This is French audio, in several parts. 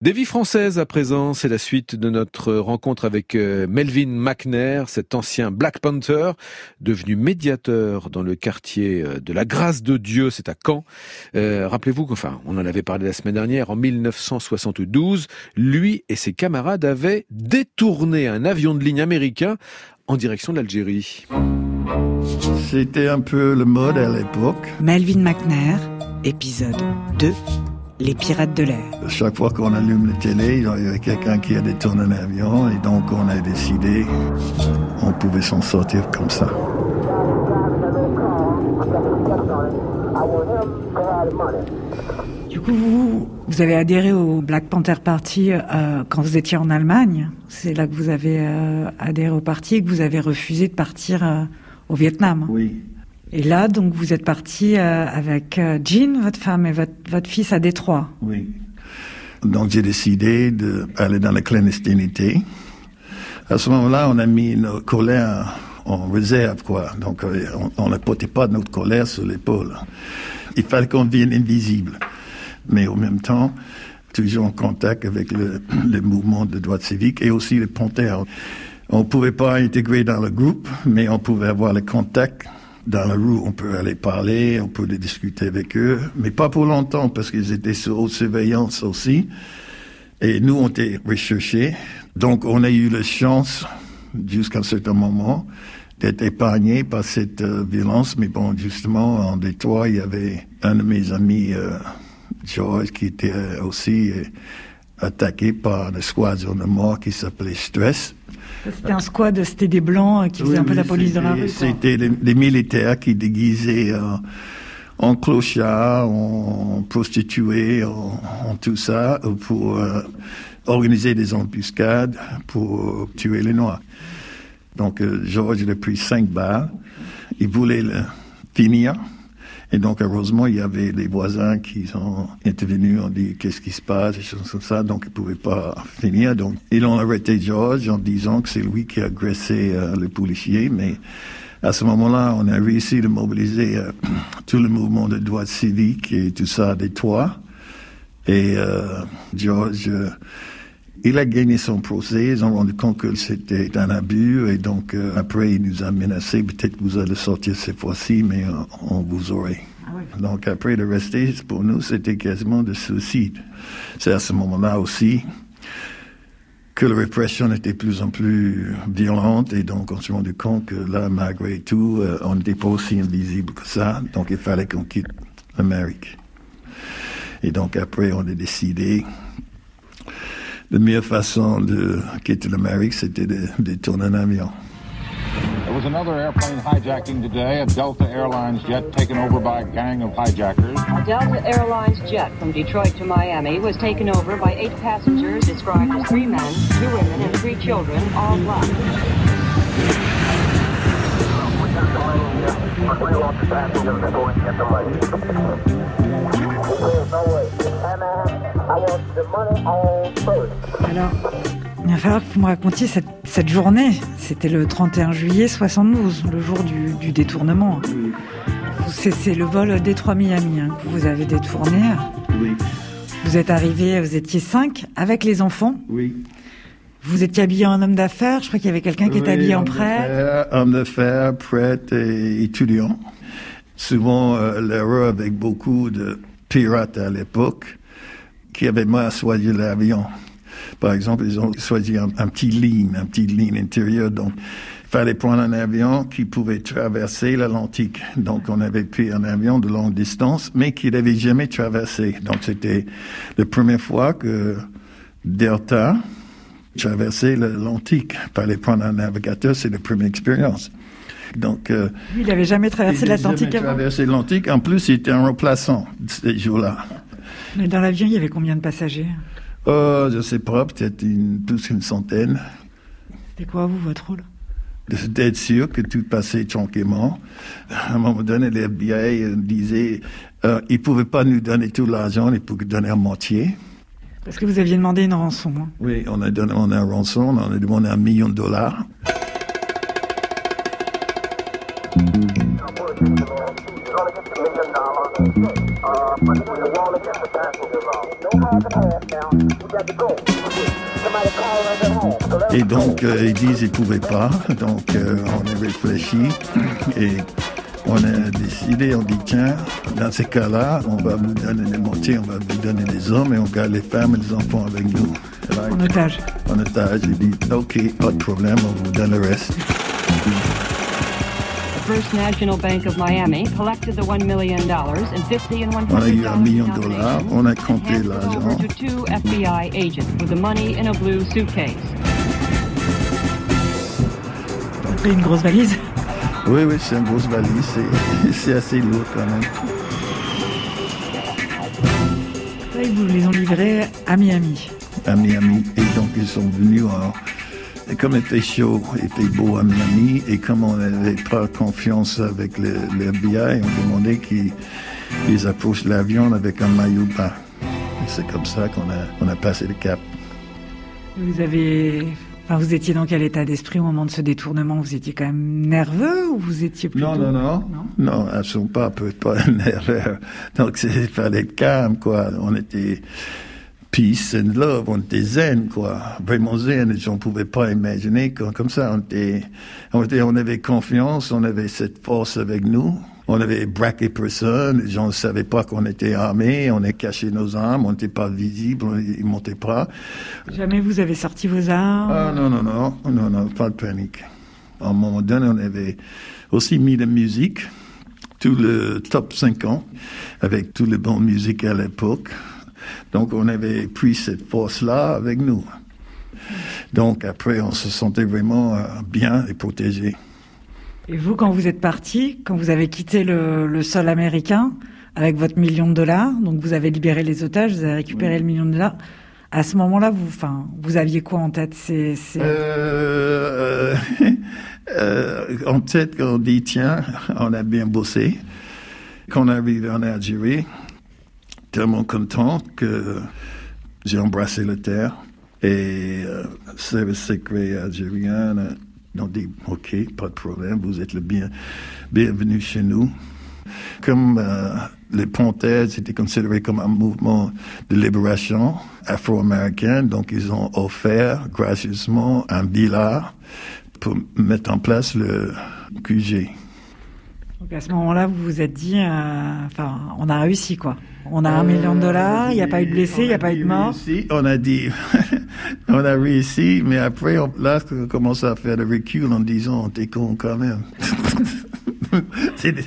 Des vies françaises à présent, c'est la suite de notre rencontre avec Melvin McNair, cet ancien Black Panther, devenu médiateur dans le quartier de la Grâce de Dieu, c'est à Caen. Rappelez-vous on en avait parlé la semaine dernière, en 1972, lui et ses camarades avaient détourné un avion de ligne américain en direction de l'Algérie. C'était un peu le mode à l'époque. Melvin McNair, épisode 2. Les pirates de l'air. Chaque fois qu'on allume la télé, il y avait quelqu'un qui a détourné un avion et donc on a décidé on pouvait s'en sortir comme ça. Du coup, vous avez adhéré au Black Panther Party quand vous étiez en Allemagne. C'est là que vous avez adhéré au parti et que vous avez refusé de partir au Vietnam. Oui. Et là, donc, vous êtes parti avec Jean, votre femme, et votre fils à Détroit. Oui. Donc, j'ai décidé d'aller dans la clandestinité. À ce moment-là, on a mis nos colères en réserve, quoi. Donc, on ne portait pas notre colère sur l'épaule. Il fallait qu'on devienne invisible. Mais en même temps, toujours en contact avec le mouvement de droits civiques et aussi les Panthères. On ne pouvait pas intégrer dans le groupe, mais on pouvait avoir le contact. Dans la rue, on peut aller parler, on peut discuter avec eux, mais pas pour longtemps, parce qu'ils étaient sous haute surveillance aussi. Et nous, on était recherchés. Donc, on a eu la chance, jusqu'à un certain moment, d'être épargnés par cette violence. Mais bon, justement, en Détroit, il y avait un de mes amis, George, qui était aussi attaqué par le squadron de mort qui s'appelait Stress. C'était un squad, c'était des blancs qui faisaient un peu la police de la rue. C'était des militaires qui déguisaient en clochards, en prostituées, en tout ça, pour organiser des embuscades pour tuer les Noirs. Donc, George a pris 5 balles. Il voulait le finir. Et donc, heureusement, il y avait des voisins qui sont intervenus, ont dit qu'est-ce qui se passe, des choses comme ça, donc ils ne pouvaient pas finir. Donc, ils ont arrêté George en disant que c'est lui qui a agressé le policier. Mais à ce moment-là, on a réussi à mobiliser tout le mouvement de droits civiques et tout ça à Détroit. Et George, il a gagné son procès. Ils ont rendu compte que c'était un abus. Et donc, après, il nous a menacé. Peut-être que vous allez sortir cette fois-ci, mais on vous aurait. Ah oui. Donc, après de rester, pour nous, c'était quasiment de suicide. C'est à ce moment-là aussi que la répression était de plus en plus violente. Et donc, on s'est rendu compte que là, malgré tout, on n'était pas aussi invisible que ça. Donc, il fallait qu'on quitte l'Amérique. Et donc, après, on a décidé... La meilleure façon de quitter l'Amérique, c'était de tourner un avion. There was another airplane hijacking today, a Delta Airlines jet taken over by a gang of hijackers. A Delta Airlines jet from Detroit to Miami was taken over by 8 passengers described as 3 men, 2 women, and 3 children, all black. Alors, il va falloir que vous me racontiez cette journée. C'était le 31 juillet 72, le jour du détournement. Oui. C'est le vol Détroit-Miami que vous avez détourné. Oui. Vous êtes arrivés, vous étiez 5 avec les enfants. Oui. Vous étiez habillé en homme d'affaires. Je crois qu'il y avait quelqu'un qui était habillé en prêtre. Homme d'affaires, prêtre et étudiant. Souvent, l'erreur avec beaucoup de pirates à l'époque qui avaient mal choisi l'avion. Par exemple, ils ont choisi un petit ligne intérieure. Donc, il fallait prendre un avion qui pouvait traverser l'Atlantique. Donc, on avait pris un avion de longue distance, mais qui n'avait jamais traversé. Donc, c'était la première fois que Delta traversait l'Atlantique. Il fallait prendre un navigateur, c'est la première expérience. Donc, lui, il n'avait jamais traversé l'Atlantique avant. Traversé l'Atlantique. En plus, il était un remplaçant ces jours-là. Mais dans l'avion, il y avait combien de passagers? Je ne sais pas, peut-être plus qu'une centaine. C'était quoi, vous, votre rôle? D'être sûr que tout passait tranquillement. À un moment donné, l'FBI disait ils ne pouvaient pas nous donner tout l'argent, ils pouvaient donner à moitié. Parce que vous aviez demandé une rançon. Hein. Oui, on a un rançon, on a demandé $1 million. Et donc, ils disent qu'ils ne pouvaient pas. Donc, on a réfléchi et on a décidé, on dit, tiens, dans ces cas-là, on va vous donner les moitiés, on va vous donner les hommes et on garde les femmes et les enfants avec nous. En otage. En otage, ils disent, OK, pas de problème, on vous donne le reste. The First National Bank of Miami collected the $1 million and 50 and 100 On a eu $1 million, on a compté l'argent. over to 2 FBI agents with the money in a blue suitcase. C'est une grosse valise. Oui, c'est une grosse valise, c'est assez lourd quand même. Là, ils vous les ont livrés à Miami. À Miami, et donc ils sont venus et comme il fait chaud, il fait beau à Miami, et comme on n'avait pas confiance avec le FBI, on demandait qu'ils approchent l'avion avec un maillot bas. Et c'est comme ça qu'on a passé le cap. Vous étiez dans quel état d'esprit au moment de ce détournement? Vous étiez quand même nerveux ou vous étiez plutôt... Non, absolument pas, pas nerveux. Donc il fallait être calme, quoi. On était peace and love, on était zen, quoi. Vraiment zen, on ne pouvait pas imaginer comme ça. On avait confiance, on avait cette force avec nous. On avait braqué personne, les gens ne savaient pas qu'on était armés, on a caché nos armes, on n'était pas visible, ils ne montaient pas. Jamais vous avez sorti vos armes? Ah non, pas de panique. À un moment donné, on avait aussi mis de musique, tout le top 50, avec toutes les bonnes musiques à l'époque. Donc on avait pris cette force-là avec nous. Donc après, on se sentait vraiment bien et protégé. Et vous, quand vous êtes parti, quand vous avez quitté le sol américain avec votre $1 million, donc vous avez libéré les otages, vous avez récupéré le $1 million, à ce moment-là, vous aviez quoi en tête? En tête, on dit, tiens, on a bien bossé. Quand on est arrivé en Algérie, tellement content que j'ai embrassé la terre. Et le service secret algérien on dit, OK, pas de problème, vous êtes bienvenue chez nous. Comme les Panthères étaient considérés comme un mouvement de libération afro-américaine, donc ils ont offert gracieusement un villa pour mettre en place le QG. Donc à ce moment-là, vous vous êtes dit, on a réussi, quoi. On a $1 million, il n'y a pas eu de blessés, il n'y a pas eu de morts. On a dit, on a réussi, mais après, on commence à faire le recul en disant, t'es con quand même. C'était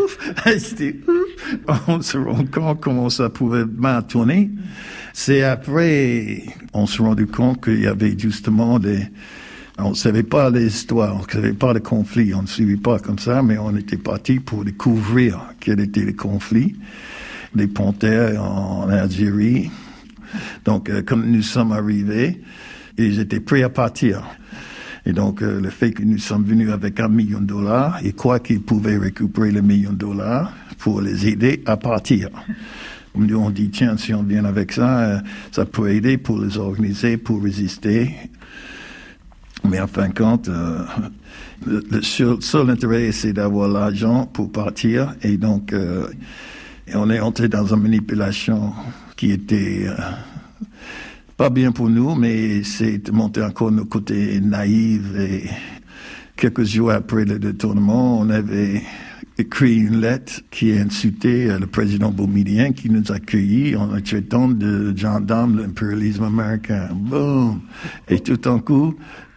ouf. On se rend compte comment ça pouvait mal tourner. C'est après, on se rendu compte qu'il y avait justement on ne savait pas les histoires, on ne savait pas les conflits, on ne suivait pas comme ça, mais on était parti pour découvrir quels étaient les conflits. Les Panthères en Algérie. Donc, comme nous sommes arrivés, ils étaient prêts à partir. Et donc, le fait que nous sommes venus avec $1 million, ils croient qu'ils pouvaient récupérer le $1 million pour les aider à partir. Nous, on dit, tiens, si on vient avec ça, ça peut aider pour les organiser, pour résister. Mais en fin de compte, le seul intérêt, c'est d'avoir l'argent pour partir. Et donc, on est entré dans une manipulation qui était pas bien pour nous, mais c'est monté encore nos côtés naïfs. Et quelques jours après le détournement, on avait écrit une lettre qui insultait le président boumidien qui nous a accueillis en le traitant de gendarme de l'impérialisme américain. Boum! Et tout d'un coup,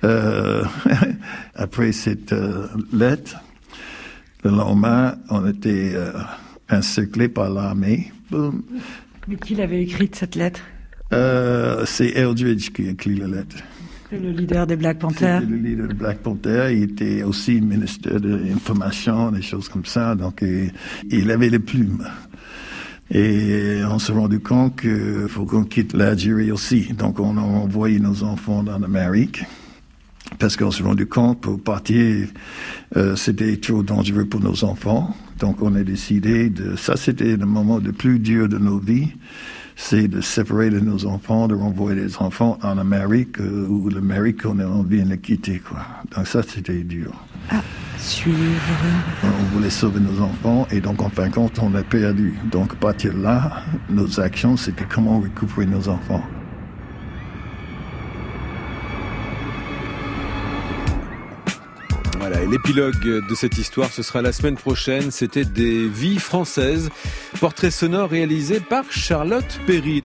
après cette lettre, le lendemain, on était encerclé par l'armée. Boum. Mais qui l'avait écrite, cette lettre? C'est Eldridge qui a écrit la lettre. C'est le leader des Black Panthers. C'était le leader des Black Panthers. Il était aussi ministre de l'information, des choses comme ça. Donc, il avait les plumes. Et on s'est rendu compte qu'il faut qu'on quitte l'Algérie aussi. Donc, on a envoyé nos enfants dans l'Amérique. Parce qu'on s'est rendu compte, pour partir, c'était trop dangereux pour nos enfants. Donc, on a décidé ça c'était le moment le plus dur de nos vies. C'est de séparer de nos enfants, de renvoyer les enfants en Amérique, ou l'Amérique qu'on a envie de quitter, quoi. Donc ça, c'était dur. Ah, suivre. On voulait sauver nos enfants et donc en fin de compte, on a perdu. Donc à partir de là, nos actions, c'était comment récupérer nos enfants. Voilà, et l'épilogue de cette histoire, ce sera la semaine prochaine. C'était Des vies françaises, portrait sonore réalisé par Charlotte Perry.